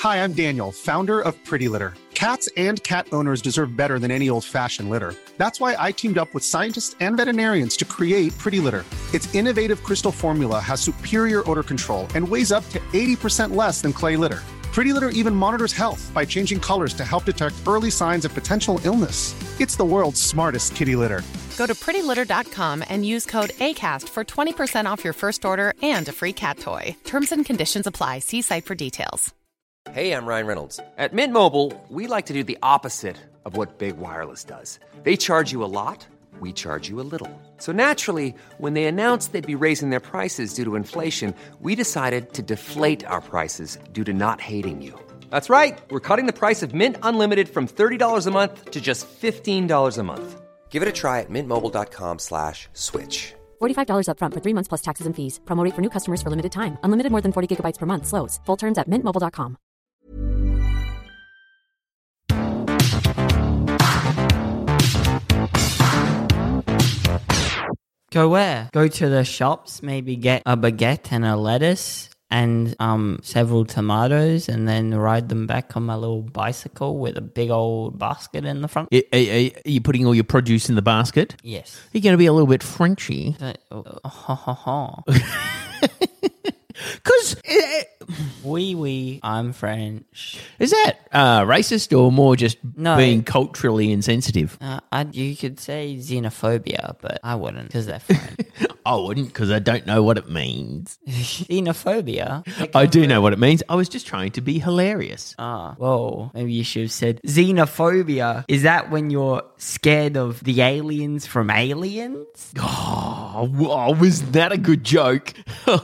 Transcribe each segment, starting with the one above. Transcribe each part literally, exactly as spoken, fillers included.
Hi, I'm Daniel, founder of Pretty Litter. Cats and cat owners deserve better than any old-fashioned litter. That's why I teamed up with scientists and veterinarians to create Pretty Litter. Its innovative crystal formula has superior odor control and weighs up to eighty percent less than clay litter. Pretty Litter even monitors health by changing colors to help detect early signs of potential illness. It's the world's smartest kitty litter. Go to pretty litter dot com and use code ACAST for twenty percent off your first order and a free cat toy. Terms and conditions apply. See site for details. Hey, I'm Ryan Reynolds. At Mint Mobile, we like to do the opposite of what Big Wireless does. They charge you a lot, we charge you a little. So naturally, when they announced they'd be raising their prices due to inflation, we decided to deflate our prices due to not hating you. That's right. We're cutting the price of Mint Unlimited from thirty dollars a month to just fifteen dollars a month. Give it a try at mintmobile.com slash switch. forty-five dollars up front for three months plus taxes and fees. Promo rate for new customers for limited time. Unlimited more than forty gigabytes per month. Slows full terms at mint mobile dot com. Go where? Go to the shops, maybe get a baguette and a lettuce and um several tomatoes, and then ride them back on my little bicycle with a big old basket in the front. Are, are, are you putting all your produce in the basket? Yes. You're going to be a little bit Frenchy. Uh, oh, ha, ha, ha. Because... Oui, oui, I'm French. Is that uh, racist or more just No. being culturally insensitive? Uh, I, you could say xenophobia, but I wouldn't because they're French. I wouldn't, because I don't know what it means. Xenophobia? I do know what it means. I was just trying to be hilarious. Ah, whoa. Maybe you should have said xenophobia. Is that when you're scared of the aliens from Aliens? Oh, wow, was that a good joke?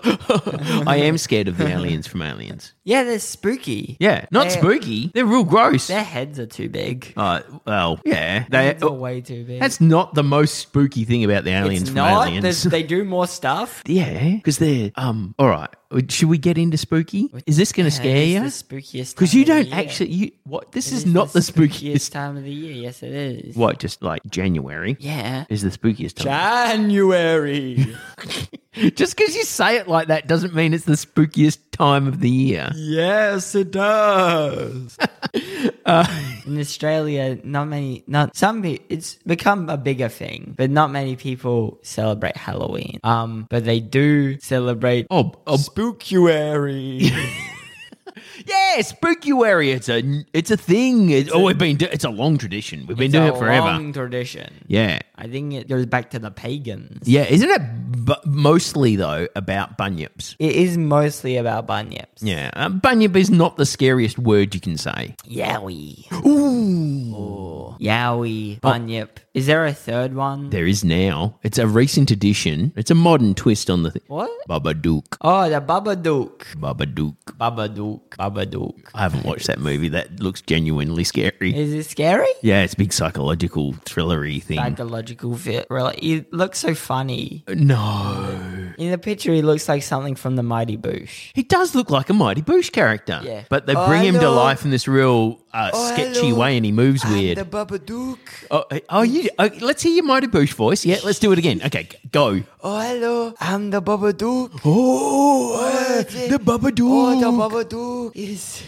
I am scared of the aliens from Aliens. Yeah, they're spooky. Yeah, not They're- spooky. They're real gross. Their heads are too big. Uh, well, yeah. Their They, heads are way too big. that's not the most spooky thing about the aliens it's from not. Aliens. There's- They do more stuff. Yeah, because they're um. All right, should we get into spooky? Is this going to Yeah, scare it you? is the spookiest. Because time you of the don't year. actually. You what? This It is, not the spookiest. time of the year. Yes, it is. What? Just like January Yeah. is the spookiest time. January. Just because you say it like that doesn't mean it's the spookiest time of the year. Yes, it does. Uh, In Australia, not many, not some people. It's become a bigger thing, but not many people celebrate Halloween. Um, but they do celebrate Oh, oh, Spookuary. yeah, Spookuary. It's a it's a thing. It's, oh, we've been do- it's a long tradition. We've been It's doing a it forever. long tradition. Yeah, I think it goes back to the pagans. yeah. Isn't it bu- mostly though about bunyips? It is mostly about bunyips. Yeah, uh, bunyip is not the scariest word you can say. Yowie. Ooh, Oh. Yowie. Bunyip. Is there a third one? there is now. It's a recent addition. It's a modern twist on the thing. What? Babadook. Oh, the Babadook. Babadook. Babadook. Babadook. I haven't watched that movie. That looks genuinely scary. Is it scary? Yeah, it's a big psychological thrillery thing. Psychological fit. Really, it looks so funny. No. In the picture, he looks like something from the Mighty Boosh. He does look like a Mighty Boosh character. Yeah. But they Oh, bring him to hello. life in this real uh, Oh, sketchy hello. way, and he moves I'm weird. the Babadook. Oh, oh, you, oh, let's hear your Mighty Boosh voice. Yeah, let's do it again. Okay, g- go. Oh, hello. I'm the Babadook. Oh, the Babadook. Oh, the Babadook is...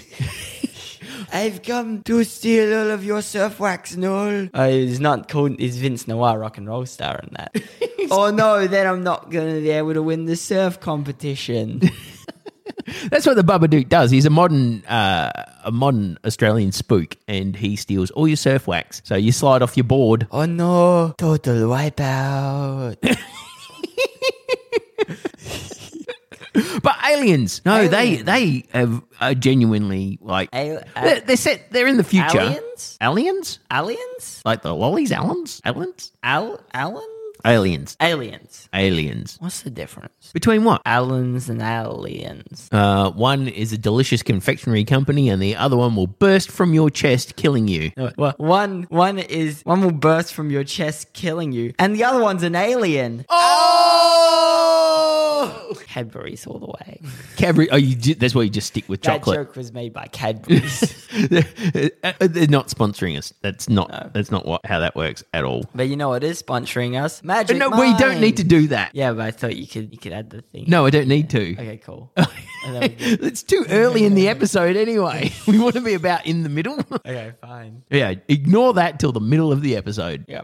I've come to steal all of your surf wax, Noel. Uh, it's not called... It's Vince Noir, rock and roll star in that. Oh, no, then I'm not going to be able to win the surf competition. That's what the Babadook does. He's a modern, uh, a modern Australian spook, and he steals all your surf wax. So you slide off your board. Oh, no. Total wipeout. But aliens, no, Aliens. they they have, are genuinely like Al- they're, they're set. They're in the future. Aliens? Aliens, Aliens? like the lollies, Allens, Allens, Al... Alan? aliens, Aliens. aliens. What's the difference? Between what? Allens and aliens. Uh, one is a delicious confectionery company, and the other one will burst from your chest, killing you. No, well, one one is one will burst from your chest, killing you, and the other one's an alien. Oh! Cadbury's all the way. Cadbury. Oh, you ju- that's why you just stick with That chocolate. joke was made by Cadbury's. They're not sponsoring us. That's not. No. That's not what how that works at all. But you know what is sponsoring us? Magic No, we don't need to Mind. do that. Yeah, but I thought you could you could add the thing. No, I don't need to. Okay, cool. And then we can- It's too early in the episode anyway. We want to be about in the middle. okay, fine. Yeah, ignore that till the middle of the episode. Yeah.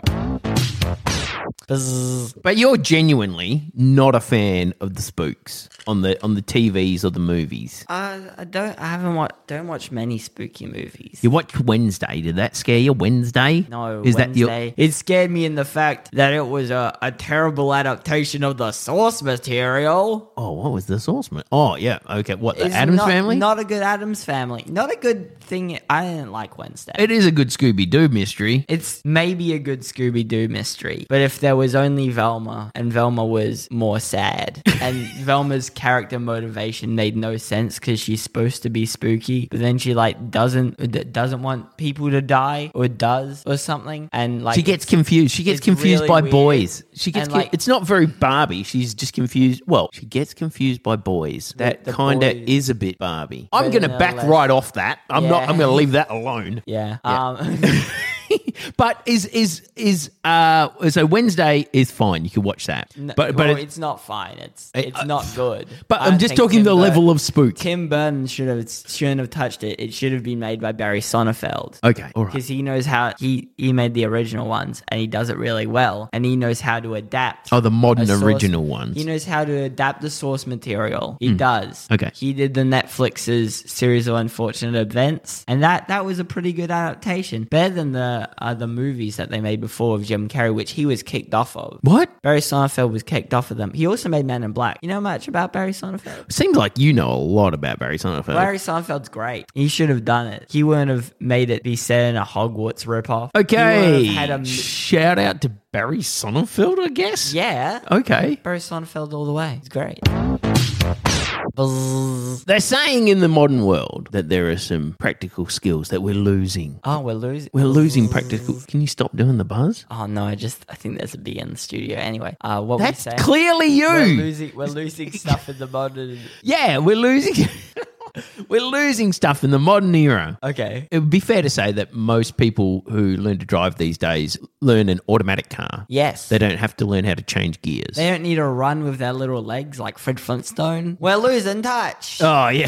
Buzz. But you're genuinely not a fan of the spooks on the on the T Vs or the movies. Uh, I don't. I haven't watched. Don't watch many spooky movies. You watched Wednesday. Did that scare you? Wednesday? No, Is Wednesday. that your? It scared me in the fact that it was a, a terrible adaptation of the source material. Oh, what was the source? ma- Oh, yeah. Okay. What the It's Addams not, Family? Not a good Addams Family. Not a good thing. I didn't like Wednesday. It is a good Scooby Doo mystery. It's maybe a good Scooby Doo mystery, but if there was only Velma and Velma was more sad, and Velma's character motivation made no sense because she's supposed to be spooky, but then she like doesn't d- doesn't want people to die or does or something, and like She gets it's- confused. She gets it's confused really by weird. boys. She gets. And, con- like- it's not very Barbie. She's just confused. Well, she gets confused by boys. That the kind of boys- is a bit Barbie. I'm But going to no back less- right off that. I'm not. Yeah. I'm going to leave that alone. Yeah. Yeah. Um, But is is is uh so Wednesday is fine. You can watch that. but but well, but it- it's not fine. It's It- it's not good. but I I'm don't just think talking Tim the Burton- level of spook. Tim Burton should have shouldn't have touched it. It should have been made by Barry Sonnenfeld. Okay, all right. Because he knows how he he made the original ones and he does it really well, and he knows how to adapt. Oh, the modern a source- original ones. He knows how to adapt the source material. He does. Okay. He did the Netflix's series of unfortunate events, and that that was a pretty good adaptation, better than the uh, the movies that they made before of Jim Carrey, which he was kicked off of. What? Barry Sonnenfeld was kicked off of them. He also made Men in Black. You know much about Barry Sonnenfeld? Seems like you know a lot about Barry Sonnenfeld. Barry Sonnenfeld's great. He should have done it. He wouldn't have made it be set in a Hogwarts ripoff. He Okay. wouldn't have had a Shout out to Barry Sonnenfeld, I guess. yeah. Okay. Barry Sonnenfeld all the way. He's great. Buzz. They're saying in the modern world that there are some practical skills that we're losing. Oh, we're losing. We're losing practical. Can you stop doing the buzz? Oh no, I just I think there's a bee in the studio. Anyway, uh, what That's we say? clearly you. We're losing. We're losing stuff in the modern. Yeah, we're losing. We're losing stuff in the modern era. Okay. It would be fair to say that most people who learn to drive these days learn an automatic car. Yes. They don't have to learn how to change gears. They don't need to run with their little legs like Fred Flintstone. We're losing touch. Oh, yeah.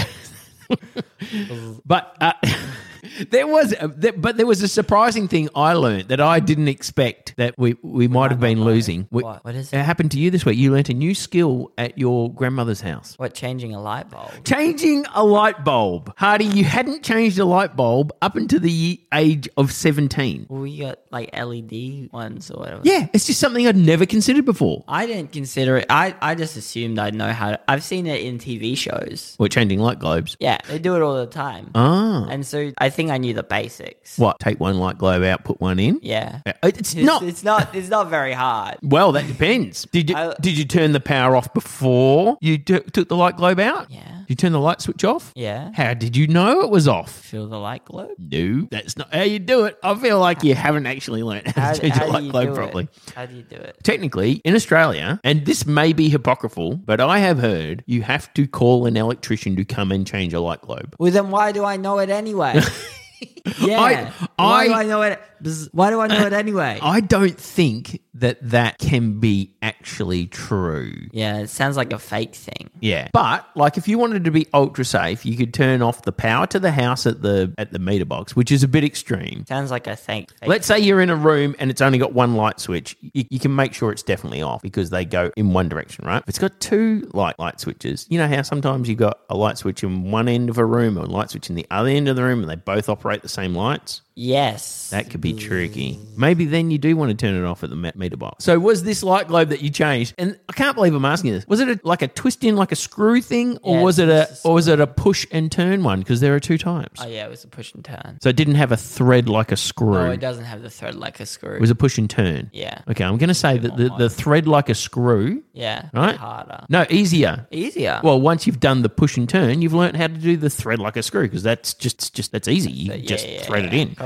But uh, there was, a, there, but there was a surprising thing I learned that I didn't expect that we, we might have been losing. We- What? What is It it? happened to you this week. You learnt a new skill at your grandmother's house. What? Changing a light bulb? Changing a light bulb. Hardy, you hadn't changed a light bulb up until the age of seventeen. Well, we got like L E D ones or whatever. Yeah, it's just something I'd never considered before. I didn't consider it. I, I just assumed I'd know how to. I've seen it in T V shows. What, changing light globes? Yeah, they do it all the time. Ah. And so I think I knew the basics. What, take one light globe out, put one in? Yeah. Uh, It's It's not... It's not. It's not very hard. Well, that depends. Did you I- did you turn the power off before you t- took the light globe out? Yeah. Did you turn the light switch off? Yeah. How did you know it was off? Feel the light globe. No, that's not how you do it. I feel like you haven't actually learned how, How, to change how a do light you globe do properly. it? How do you do it? Technically, in Australia, and this may be hypocritical, but I have heard you have to call an electrician to come and change a light globe. Well, then why do I know it anyway? yeah. I- why I- do I know it? Bzz, Why do I know it anyway? I don't think that that can be actually true. yeah, it sounds like a fake thing. Yeah, but like if you wanted to be ultra safe, you could turn off the power to the house at the at the meter box, which is a bit extreme. Sounds like a fake. fake Let's say you're in a room and it's only got one light switch. You, you can make sure it's definitely off because they go in one direction, right? If it's got two light light switches, you know how sometimes you've got a light switch in one end of a room or a light switch in the other end of the room and they both operate the same lights? Yes. That could be tricky. Maybe then you do want to turn it off at the me- meter box. So was this light globe that you changed? And I can't believe I'm asking you this. Was it a, like a twist in, like a screw thing, or Yeah, was it a, it's a or was it a push and turn one? Because there are two types. Oh yeah, it was a push and turn. So it didn't have a thread like a screw. No, it doesn't have the thread like a screw. It was a push and turn. Yeah. Okay, I'm going to say that the, the thread like a screw. yeah. Right? Harder. No, easier. Easier. Well, once you've done the push and turn, you've learned how to do the thread like a screw because that's just just that's easy. You yeah, just yeah, thread yeah. it in.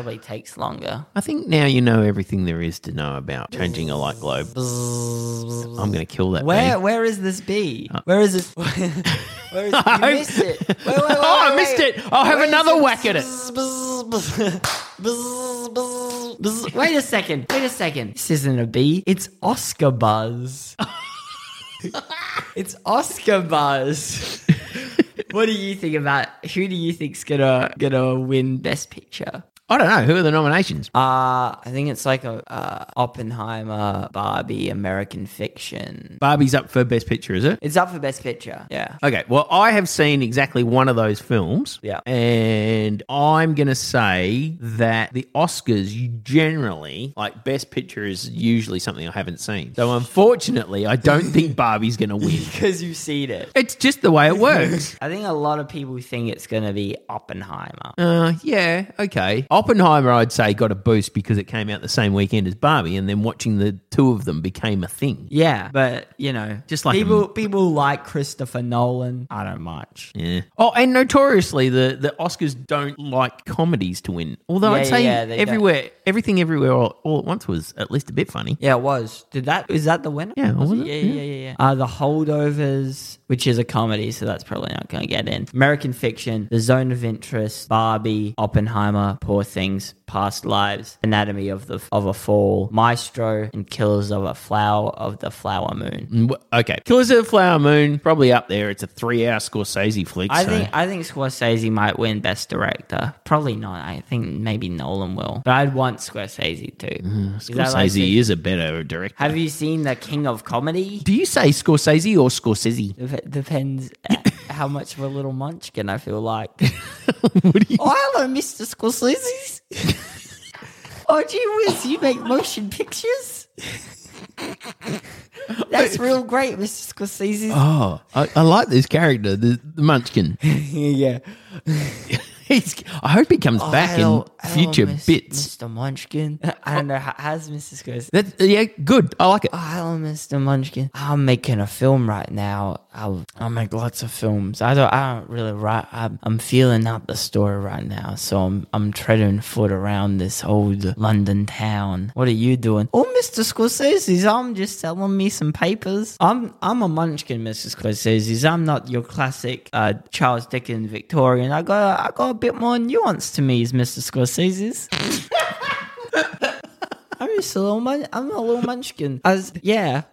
probably takes longer. I think now you know everything there is to know about changing a light globe. I'm going to kill that Where bee. where is this bee? Where is this? Where is, you I- missed it. Wait, wait, wait, Oh, I wait, missed wait. it. I'll have Where is another it? whack at it. Wait a second. Wait a second. This isn't a bee. It's Oscar Buzz. It's Oscar Buzz. What do you think about? Who do you think's gonna gonna win Best Picture? I don't know. Who are the nominations? Uh, I think it's like a uh, Oppenheimer, Barbie, American Fiction. Barbie's up for Best Picture, is it? It's up for Best Picture. Yeah. Okay, well, I have seen exactly one of those films. Yeah. And I'm going to say that the Oscars, you generally, like, Best Picture is usually something I haven't seen. So, unfortunately, I don't think Barbie's going to win. Because you've seen it. It's just the way it works. I think a lot of people think it's going to be Oppenheimer. Uh, yeah, okay. Oppenheimer, I'd say, got a boost because it came out the same weekend as Barbie, and then watching the two of them became a thing. Yeah, but, you know, Just like people a- people like Christopher Nolan. I don't much. Yeah. Oh, and notoriously, the, the Oscars don't like comedies to win. Although Yeah, I'd say yeah, they don't. everywhere, everything everywhere all, all at once was at least a bit funny. Yeah, it was. Did that, is that the winner? Yeah, Was was it? it? Yeah, Yeah. yeah, yeah, yeah. Uh, The Holdovers, which is a comedy, so that's probably not going to get in. American Fiction, The Zone of Interest, Barbie, Oppenheimer, Poor Things, Past Lives, Anatomy of the of a Fall, Maestro, and Killers of a Flower of the Flower Moon. Mm, wh- Okay. Killers of the Flower Moon, probably up there. It's a three-hour Scorsese flick. I so- think I think Scorsese might win Best Director. Probably not. I think maybe Nolan will. But I'd want Scorsese too. Is that like Scorsese saying- is a better director. Have you seen The King of Comedy? Do you say Scorsese or Scorsese? Dep- Depends uh, how much of a little munchkin I feel like. What do you? Oh, hello, Mister Scorsese. Oh, gee whiz, you make motion pictures? That's real great, Mister Scorsese. Oh, I, I like this character, the, the Munchkin. yeah. He's, I hope he comes Oh, back hello- in hello, future Miss- bits. Mister Munchkin. I don't know, how- how's Mister Scorsese? That, yeah, good. I like it. Oh, hello, Mister Munchkin. I'm making a film right now. I'll, I make lots of films. I don't. I don't really write. I'm, I'm feeling out the story right now, so I'm. I'm treading foot around this old London town. What are you doing? Oh, Mister Scorsese, I'm just selling me some papers. I'm. I'm a Munchkin, Mister Scorsese. I'm not your classic uh, Charles Dickens Victorian. I got. I got a bit more nuance to me, Mister Scorsese's. I'm just a little mun- I'm a little munchkin. As yeah.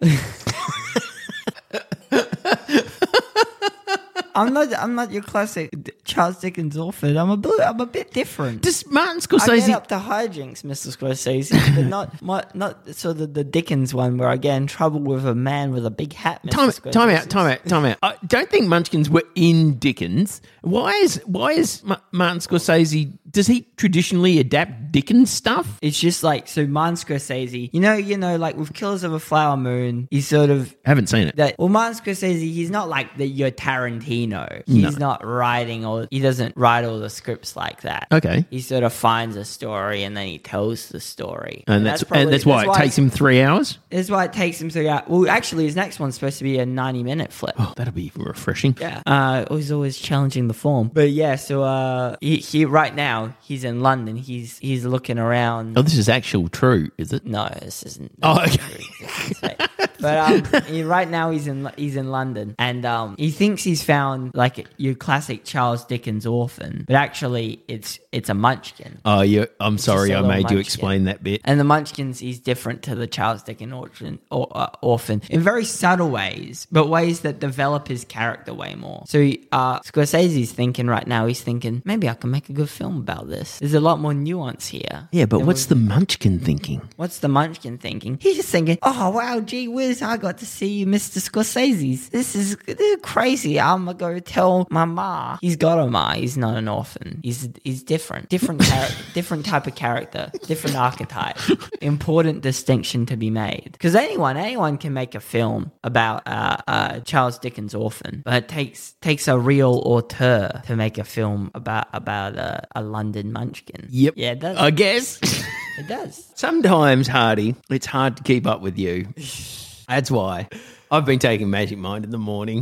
I'm not I'm not your classic D- Charles Dickens author. I'm a bit I'm a bit different. Does Martin I get Scorsese... up to hijinks, Mister Scorsese, but not my, not sort of the Dickens one where I get in trouble with a man with a big hat. Mister Time, Scorsese. time out, time out, time out. I don't think Munchkins were in Dickens. Why is why is Ma- Martin Scorsese? Does he traditionally adapt Dickens stuff? It's just like so. Martin Scorsese, you know, you know, like with Killers of a Flower Moon, he's sort of Haven't seen it. that. Well, Martin Scorsese, he's not like the your Tarantino. He's not writing all. He doesn't write all the scripts like that. Okay. He sort of finds a story and then he tells the story, And that's probably- and that's why it takes him three hours. That's why it takes him three hours. Well, actually, his next one's supposed to be a ninety-minute flip. Oh, that'll be refreshing. Yeah. Uh, he's always challenging the form. But yeah, so uh, he, he right now he's in London. He's he's looking around. Oh, this is actual true, is it? No, this isn't. Oh, this okay. isn't true. But um, he, right now he's in he's in London, and um, he thinks he's found like your classic Charles Dickens orphan, but actually it's it's a Munchkin. Oh, you. I'm sorry, just a I little made you munchkin. explain that bit. And the Munchkins, he's different to the Charles Dickens orphan, or, uh, orphan in very subtle ways, but ways that develop his character way more. So uh, Scorsese's thinking right now, he's thinking, maybe I can make a good film about this. There's a lot more nuance here. Yeah, but than what's we- the Munchkin thinking? What's the Munchkin thinking? He's just thinking, oh, wow, gee whiz, I got to see Mister Scorsese's. This is this is crazy. I'm going to go tell my ma. He's got a ma. He's not an orphan. He's he's different. Different character, different type of character, different archetype. Important distinction to be made. Because anyone, anyone can make a film about uh, uh, Charles Dickens' orphan, but it takes takes a real auteur to make a film about, about a, a London Munchkin. Yep. Yeah, it does. I guess. It does. Sometimes, Hardy, it's hard to keep up with you. That's why I've been taking Magic Mind in the morning.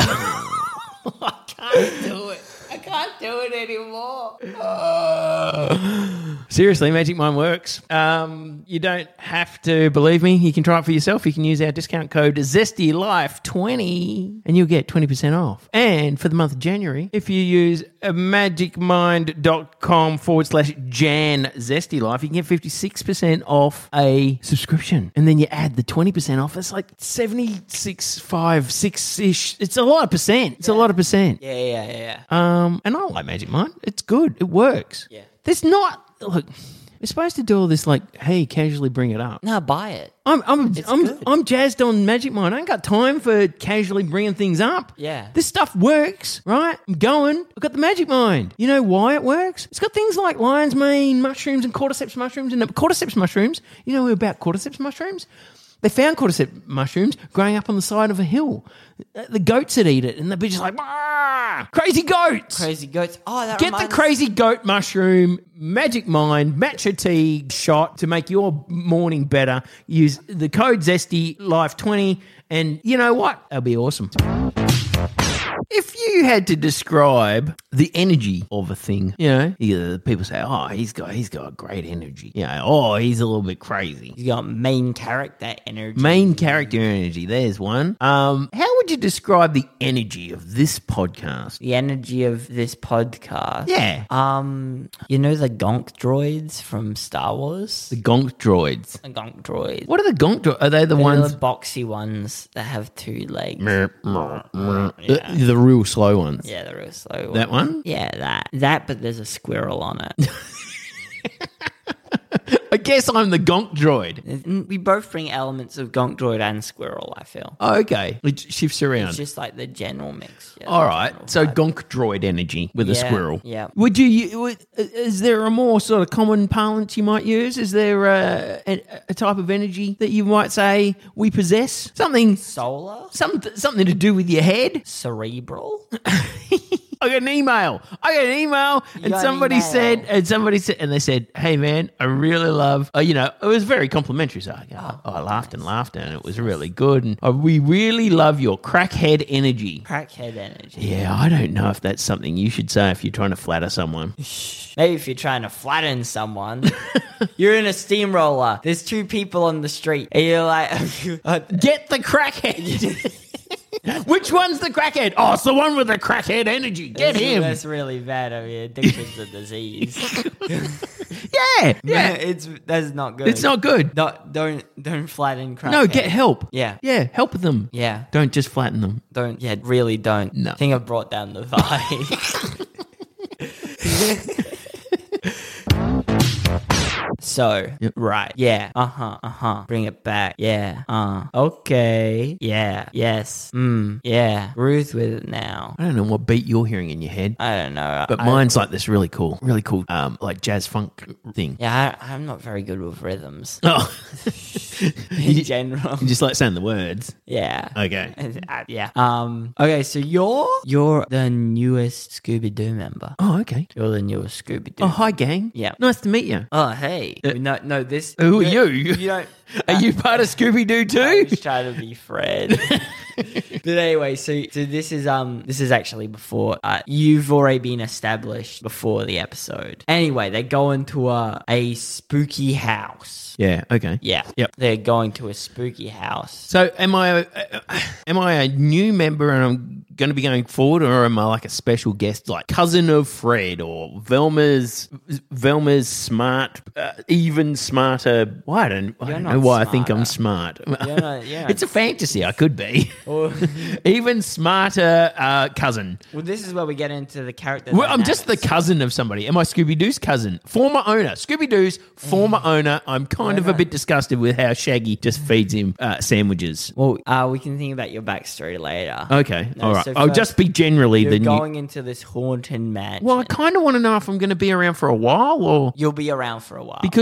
I can't do it. I can't do it anymore. Seriously, Magic Mind works. Um, you don't have to believe me. You can try it for yourself. You can use our discount code Zesty Life twenty and you'll get twenty percent off. And for the month of January, if you use magicmind.com forward slash Jan Zesty Life, you can get fifty-six percent off a subscription. And then you add the twenty percent off. It's like seventy-six, five, six-ish. It's a lot of percent. It's yeah. a lot of percent. Yeah, yeah, yeah. Um, and I like Magic Mind. It's good. It works. Yeah. There's not... Look... We're supposed to do all this like, hey, casually bring it up. No, buy it. I'm I'm It's I'm, good. I'm jazzed on Magic Mind. I ain't got time for casually bringing things up. Yeah. This stuff works, right? I'm going. I've got the Magic Mind. You know why it works? It's got things like lion's mane mushrooms and cordyceps mushrooms. And the cordyceps mushrooms, you know about cordyceps mushrooms? They found cordyceps mushrooms growing up on the side of a hill. The goats would eat it, and they'd be just like, "Wah! Crazy goats! Crazy goats. Oh, that Get reminds- the crazy goat mushroom, Magic Mind, matcha tea shot to make your morning better. Use the code Zesty Life twenty, and you know what? That'll be awesome. If you had to describe the energy of a thing, you know, either people say, "Oh, he's got he's got great energy," you know, "Oh, he's a little bit crazy." You got main character energy. Main character energy. There's one. Um, how would you describe the energy of this podcast? The energy of this podcast. Yeah. Um, you know the Gonk droids from Star Wars? The Gonk droids. The Gonk droids. What are the Gonk droids? Are they the They're ones? the boxy ones that have two legs. The, Yeah. the real slow ones. Yeah, the real slow one. That one? Yeah, that. That, but there's a squirrel on it. I guess I'm the Gonk droid. We both bring elements of Gonk droid and squirrel, I feel. Oh, okay. It shifts around. It's just like the general mix. Yeah, All the right. general So vibe. Gonk droid energy with a Yeah, squirrel. yeah. Would you, would, is there a more sort of common parlance you might use? Is there a, a, a type of energy that you might say we possess? Something, Solar? some, something to do with your head? Cerebral? I got an email. I got an email, and got an somebody email. said, and somebody said, and they said, "Hey man, I really love." Uh, you know, it was very complimentary. So I, oh, I laughed and laughed, and it was really good. And uh, we really love your crackhead energy. Crackhead energy. Yeah, I don't know if that's something you should say if you're trying to flatter someone. Maybe if you're trying to flatten someone. You're in a steamroller. There's two people on the street. And you're like... uh, Get the crackhead. Which one's the crackhead? Oh, it's the one with the crackhead energy. Get that's, him. That's really bad. I mean, addiction's a disease. Yeah, yeah. it's that's not good. It's not good. Don't don't don't flatten crackhead. No, get help. Yeah. Yeah, help them. Yeah. Don't just flatten them. Don't. Yeah, really don't. No. I think I've brought down the vibe. So, Yep. right. Yeah. Uh-huh. Uh-huh. Bring it back. Yeah. Uh. Okay. Yeah. Yes. Mm. Yeah. Ruth with it now. I don't know what beat you're hearing in your head. I don't know. But I, mine's like this really cool, really cool, um, like jazz funk thing. Yeah, I, I'm not very good with rhythms. Oh, In general. you just like saying the words. Yeah. Okay. Uh, yeah. Um. Okay. So you're you're the newest Scooby Doo member. Oh, okay. You're the newest Scooby Doo. Oh, hi, gang. Yeah. Nice to meet you. Oh, hey. no, no. This. Who are you? you? You don't. Are you part of Scooby Doo I too? was trying to be Fred. But anyway, so so this is um this is actually before uh, you've already been established before the episode. Anyway, they go into a a spooky house. Yeah. Okay. Yeah. Yep. They're going to a spooky house. So, am I a, am I a new member and I'm going to be going forward, or am I like a special guest, like cousin of Fred or Velma's Velma's smart, uh, even smarter? Why I don't, I You're don't not know why I think I'm smarter. smart. You're not- you're not- It's a fantasy. I could be Or- even smarter uh, cousin. Well, this is where we get into the character. Well, I'm just the dynamics. cousin of somebody. Am I Scooby Doo's cousin? Former owner. Scooby Doo's former owner. I'm kind of a bit disgusted with how Shaggy just feeds him uh, sandwiches. Well, uh, we can think about your backstory later. Okay, No, all right. so I'll first, just be generally You're the new. going into this haunted mansion. Well, I kind of want to know if I'm going to be around for a while, or You'll be around for a while. because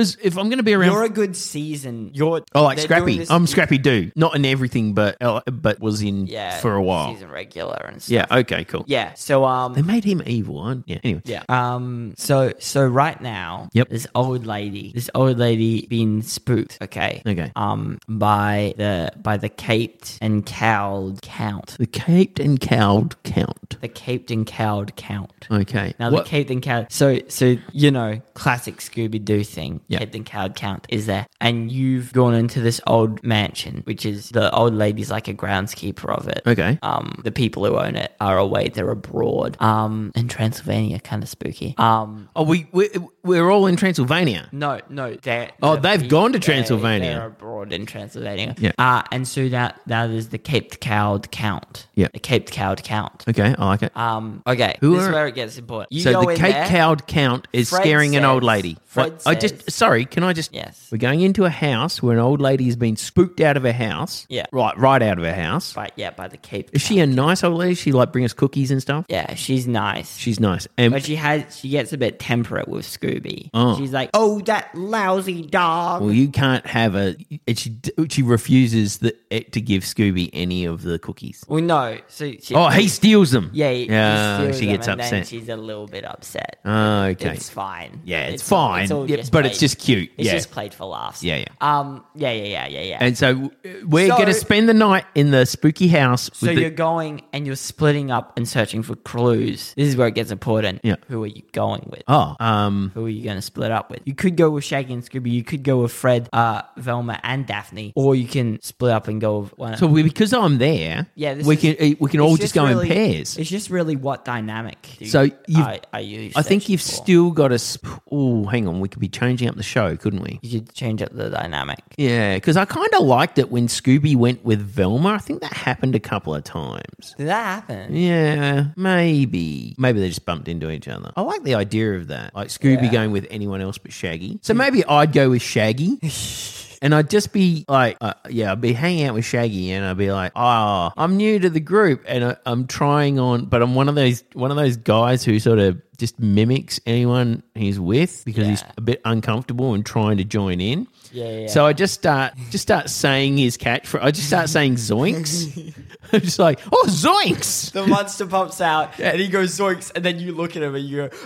because if I'm going to be around, You're a good season. You're oh, like they're Scrappy. doing this- I'm Scrappy Doo, not in everything, but uh, but was in yeah, for a while. season regular and stuff. Yeah. Okay. Cool. Yeah. So um They made him evil. Huh? Yeah. Anyway. Yeah. Um. So so right now, Yep. this old lady, this old lady being spooked. Okay. Okay. Um. By the by the caped and cowed count. The caped and cowed count. The caped and cowed count. Okay. Now What- the caped and cowed. So so you know, classic Scooby Doo thing. Yeah. Caped and cowed count is there, and you've gone into this old mansion, which is the old lady's like a groundskeeper of it. Okay. Um, the people who own it are away; they're abroad. Um, in Transylvania, kind of spooky. Um, Oh, we we we're all in Transylvania. no, no, they're. Oh, the they've pe- gone to they're- Transylvania. They're abroad in Transylvania. Yeah. Uh, and so now now there's the caped cowed count. Yeah. The caped cowed count. Okay, I like it. Um. Okay. Who this are- is where it gets important. You so go the in Cape there, Cowed count is Fred scaring an old says- lady. Fred What- I just says- sorry, can I just? Yes. We're going into a house where an old lady has been spooked out of her house. Yeah. Right, right out of her house. By, yeah, by the caped. Is she a nice old lady? She like bring us cookies and stuff. Yeah, she's nice. She's nice. And But she has she gets a bit temperate with Scooby. Oh. She's like, "Oh, that lousy dog." well, you can't have a. And she she refuses the, it to give Scooby any of the cookies. Well, no. So she, Oh, he steals them. yeah, he, he yeah. steals She them gets and then upset. she's a little bit upset. Oh, okay. It's fine. Yeah, it's, all- fine. all Yeah, just but it's played- just cute. It's yeah. just played for laughs. Yeah, yeah. Um. Yeah. Yeah. Yeah. Yeah. Yeah. And so uh, we're So- going to spend the night in the spooky house. so with the- you're going and you're splitting up and searching for clues. This is where it gets important. Yeah. Who are you going with? oh, um, Who are you going to split up with? You could go with Shaggy and Scooby. You could go with Fred, uh, Velma, and Daphne, or you can split up and go with one. so we, because I'm there, yeah, this we is- can uh, we can it's all just go really- in pairs. It's just really what dynamic. do So you- you've- I, I, use I think searching you've for. still got to. Oh, hang on, we could be changing up the show, couldn't we? You could change up the dynamic. Yeah, because I kind of liked it when Scooby went with Velma. I think that happened a couple of times. Did that happen? Yeah, maybe. Maybe they just bumped into each other. I like the idea of that. Like Scooby Yeah. going with anyone else but Shaggy. So maybe I'd go with Shaggy. And I'd just be like, uh, yeah, I'd be hanging out with Shaggy, and I'd be like, oh, I'm new to the group, and I, I'm trying on, but I'm one of those one of those guys who sort of just mimics anyone he's with because he's Yeah. a bit uncomfortable and trying to join in. Yeah, yeah. So I just start just start saying his catchphrase. I just start saying zoinks. I'm just like, oh, zoinks. The monster pops out and he goes zoinks, and then you look at him and you go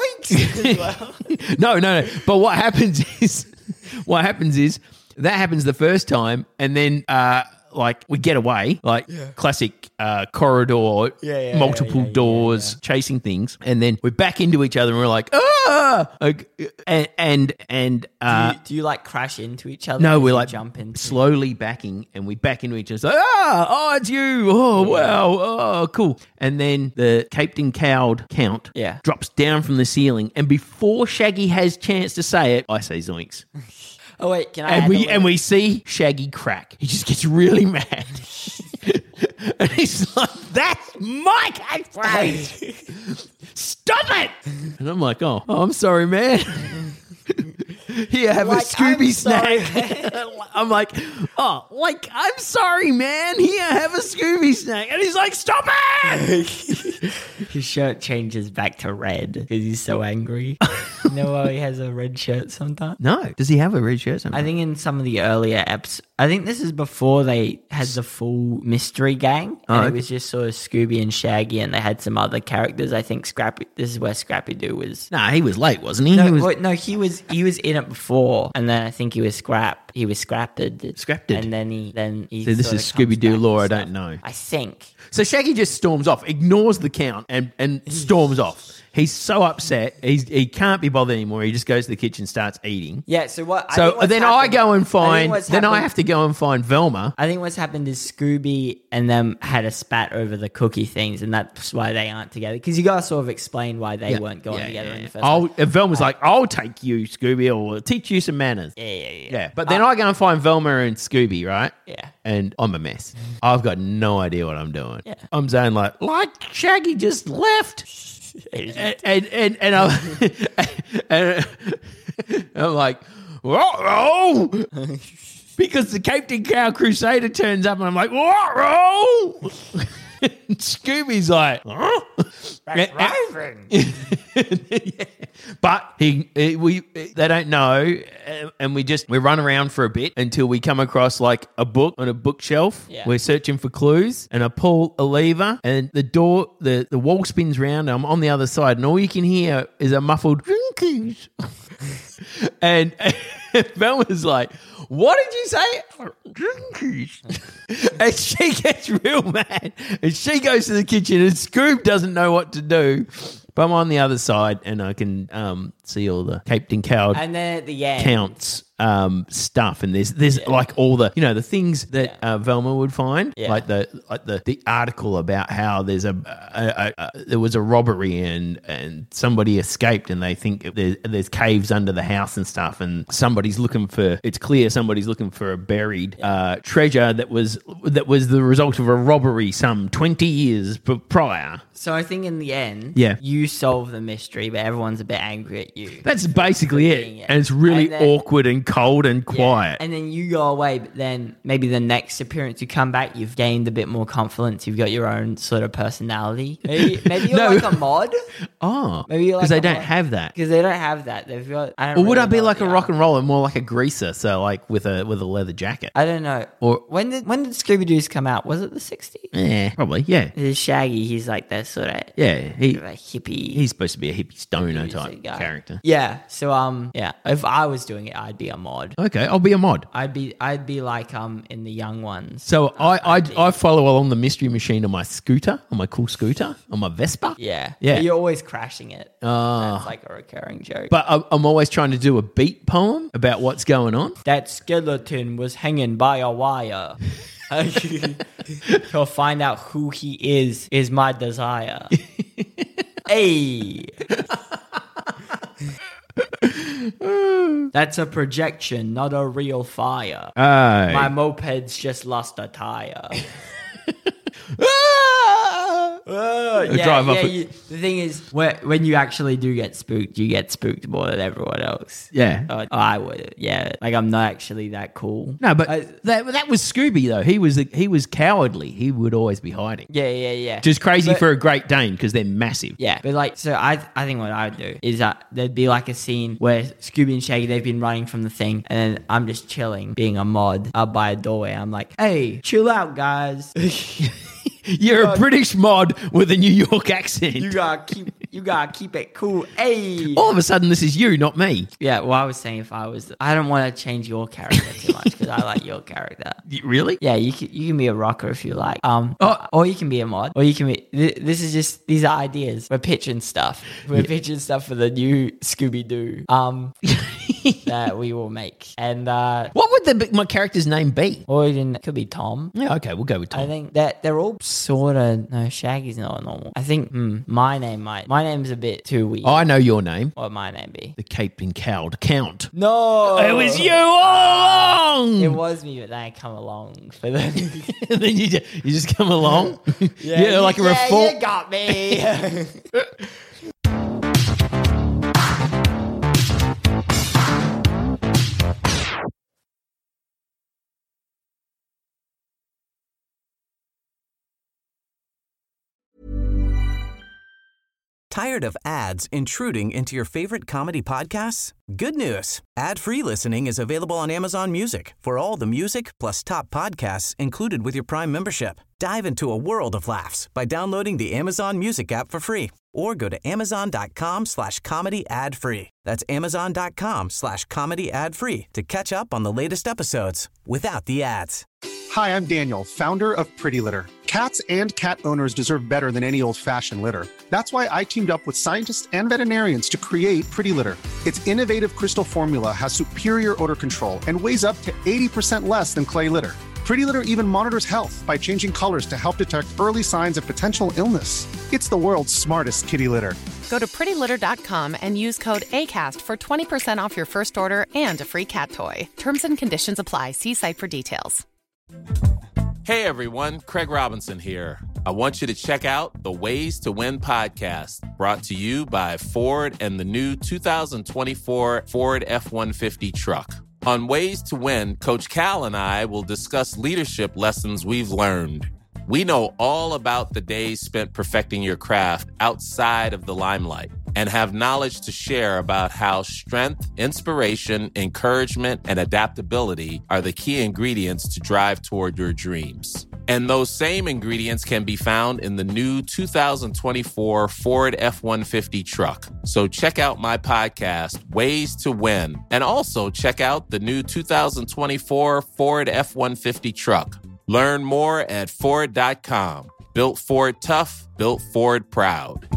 zoinks. no, no, no. But what happens is, what happens is that happens the first time, and then uh, like we get away, like classic uh, corridor, Yeah, yeah, multiple yeah, yeah, yeah, doors, chasing things, and then we're back into each other, and we're like, ah, like, and and and uh, do, you, do you like crash into each other? no, as we're you like jump into. slowly backing, and we back into each other. It's like, ah, oh, it's you. Oh, wow. Oh, cool. And then the caped and cowed count Yeah. drops down from the ceiling, and before Shaggy has chance to say it, I say zoinks. Oh wait, can I? And add we a little- and we see Shaggy crack. He just gets really mad. And he's like, that's my catchphrase. Stop it. And I'm like, oh, oh I'm sorry, man. Here, have Like, a Scooby I'm sorry, snack. I'm like, oh, like, I'm sorry, man. Here, have a Scooby snack. And he's like, stop it. His shirt changes back to red because he's so angry. You know how he has a red shirt sometimes? No. Does he have a red shirt sometimes? I think in some of the earlier eps, I think this is before they had the full mystery gang. Oh, And it okay. was just sort of Scooby and Shaggy, and they had some other characters. I think Scrappy, this is where Scrappy Doo was. Nah, he was late, wasn't he? No, he was, wait, no, he was he was in it before, and then I think he was scrap. He was scrapped. Scrapped. and then he then he. So this sorta is comes Scooby-Doo back lore, and I don't stuff. know. I think. So Shaggy just storms off, ignores the count, and, and storms off. He's so upset. He's, he can't be bothered anymore. He just goes to the kitchen, starts eating. Yeah. So what? I So think what's then I happened- go and I think find. what's Then I happened- have to go and find Velma. I think what's happened is Scooby and them had a spat over the cookie things, and that's why they aren't together. Because you gotta sort of explain why they Yeah. weren't going Yeah, together yeah, in yeah. the first I'll, place. and Velma's like, I'll take you, Scooby, or teach you some manners. Yeah, yeah, yeah. Yeah, but then I go and find Velma and Scooby, right? Yeah. And I'm a mess. I've got no idea what I'm doing. Yeah. I'm saying like, like Shaggy just left. and and and, and I'm and I'm like, whoa, because the Caped and Cow Crusader turns up, and I'm like, whoa. Scooby's like, huh? That's right. Yeah. But he, he, we, they don't know, and we just we run around for a bit until we come across like a book on a bookshelf. Yeah. We're searching for clues, and I pull a lever, and the door, the, the wall spins round. I'm on the other side, and all you can hear is a muffled drinkies. and, and Velma's like, "What did you say?" Drinkies. And she gets real mad, and she goes to the kitchen, and Scoob doesn't know what to do. But I'm on the other side, and I can um, see all the caped and cowed And then at the end, counts um, stuff, and there's there's Yeah. like all the you know the things that Yeah. uh, Velma would find, Yeah. like the like the, the article about how there's a, a, a, a there was a robbery and and somebody escaped, and they think there's, there's caves under the house and stuff, and somebody's looking for it's clear somebody's looking for a buried uh, treasure that was that was the result of a robbery some twenty years b- prior. So I think in the end, Yeah. you solve the mystery, but everyone's a bit angry at you. That's basically For being it. it. And it's really And then- awkward and cold and Yeah. quiet. And then you go away, but then maybe the next appearance you come back, you've gained a bit more confidence. You've got your own sort of personality. Maybe, maybe you're No. like a mod. Oh, Maybe you're because like they a don't mod. have that. Because they don't have that. They've got. I don't Or would really I be know like what a they rock are. and roller, more like a greaser, so like with a with a leather jacket? I don't know. Or- when did when did Scooby Doo's come out? Was it the sixties? Yeah, probably. Yeah, There's Shaggy. He's like that sort of yeah. He a hippie. he's supposed to be a hippie stoner music type guy. character. Yeah. So um yeah, if I was doing it, I'd be a mod. Okay, I'll be a mod. I'd be I'd be like um in the young ones. So I, I be- I follow along the mystery machine on my scooter, on my cool scooter, on my Vespa. Yeah. Yeah. But you're always crashing it. Ah. That's like a recurring joke. But I'm, I'm always trying to do a beat poem about what's going on. That skeleton was hanging by a wire. To find out who he is is my desire. Hey. That's a projection, not a real fire. Aye. My moped's just lost a tire. Uh, yeah, drive up yeah, it. you, the thing is, when, when you actually do get spooked, you get spooked more than everyone else. Yeah. Uh, I would, yeah. Like, I'm not actually that cool. No, but I- that that was Scooby though. He was he was cowardly. He would always be hiding. Yeah, yeah, yeah. Just crazy But- for a Great Dane because they're massive. Yeah, but like, so I, I think what I would do is that there'd be like a scene where Scooby and Shaggy, they've been running from the thing, and then I'm just chilling, being a mod, up by a doorway. I'm like, hey, chill out, guys. You're a British mod with a New York accent. You gotta keep, you gotta keep it cool. Hey. All of a sudden, this is you, not me. Yeah, well, I was saying if I was, I don't want to change your character too much because I like your character. Y- Really? Yeah, you can, you can be a rocker if you like. Um, Oh. or you can be a mod, or you can be. Th- this is just these are ideas. We're pitching stuff. We're pitching stuff for the new Scooby Doo. Um, that we will make, and uh, What would the, my character's name be? or even it could be Tom. Yeah, okay, we'll go with I Tom. think that they're all sort of no. Shaggy's not normal. I think hmm, my name might. My name's a bit too weird. I know your name. What would my name be? The caped and cowed Count. No, It was you all along. It was me, but then I come along for the. And then you just, you just come along. Yeah, like a yeah, reform. you got me. Tired of ads intruding into your favorite comedy podcasts? Good news. Ad-free listening is available on Amazon Music for all the music plus top podcasts included with your Prime membership. Dive into a world of laughs by downloading the Amazon Music app for free or go to amazon.com slash comedy ad free. That's amazon.com slash comedy ad free to catch up on the latest episodes without the ads. Hi, I'm Daniel, founder of Pretty Litter. Cats and cat owners deserve better than any old-fashioned litter. That's why I teamed up with scientists and veterinarians to create Pretty Litter. Its innovative crystal formula has superior odor control and weighs up to eighty percent less than clay litter. Pretty Litter even monitors health by changing colors to help detect early signs of potential illness. It's the world's smartest kitty litter. Go to pretty litter dot com and use code ACAST for twenty percent off your first order and a free cat toy. Terms and conditions apply. See site for details. Hey everyone, Craig Robinson here. I want you to check out the Ways to Win podcast, brought to you by Ford and the new two thousand twenty-four Ford F one fifty truck. On Ways to Win, Coach Cal and I will discuss leadership lessons we've learned. We know all about the days spent perfecting your craft outside of the limelight and have knowledge to share about how strength, inspiration, encouragement, and adaptability are the key ingredients to drive toward your dreams. And those same ingredients can be found in the new two thousand twenty-four Ford F one fifty truck. So check out my podcast, Ways to Win, and also check out the new two thousand twenty-four Ford F one fifty truck. Learn more at Ford dot com. Built Ford tough, built Ford proud.